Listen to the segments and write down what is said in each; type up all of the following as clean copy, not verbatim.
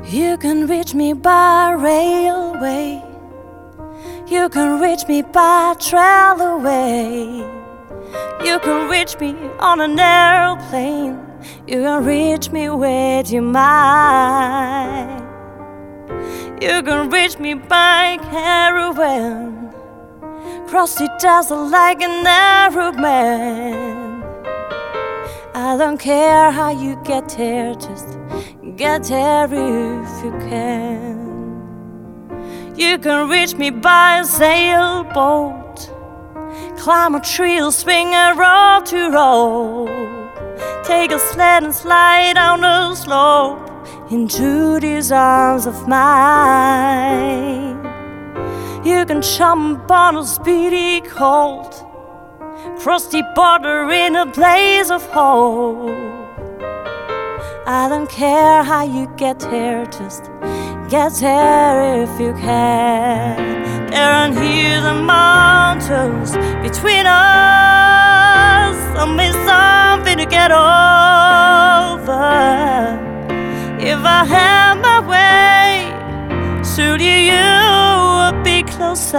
You can reach me by railway, you can reach me by trailway, you can reach me on an airplane, you can reach me with your mind. You can reach me by caravan, cross the desert like an Arab man. I don't care how you get there, just get there if you can. You can reach me by a sailboat, climb a tree or swing a rope to rope, take a sled and slide down the slope into these arms of mine. You can jump on a speedy colt, cross the border in a blaze of hope. I don't care how you get there, just get there if you can. There aren't hills and mountains between us, I'll miss something to get over. If I had my way, surely you would be closer.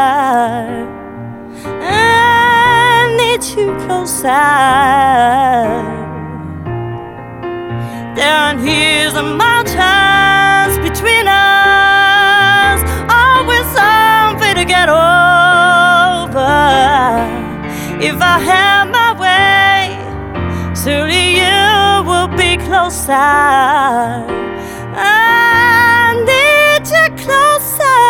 I need you closer. There aren't hills and mountains between us, always something to get over. If I had my way, surely you would be closer. I need you closer.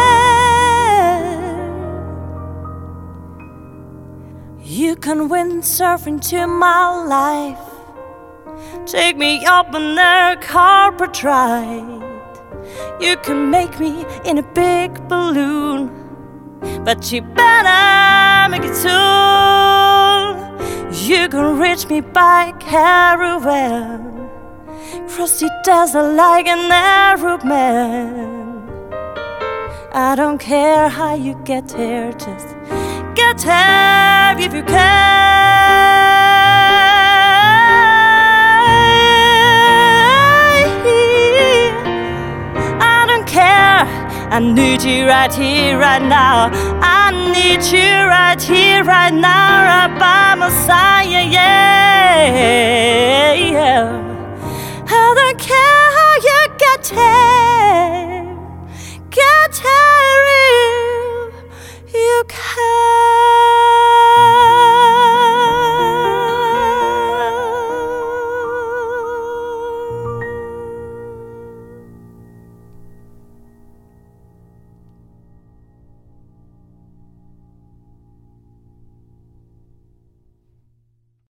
You can windsurf into my life, take me up on a carpet ride. You can make me in a big balloon, but you better make it soon. You can reach me by caravan, cross the desert like an Arab man. I don't care how you get there, just get there if you can. I need you right here, right now. I need you right here, right now, right by my side, yeah. I don't care how you get there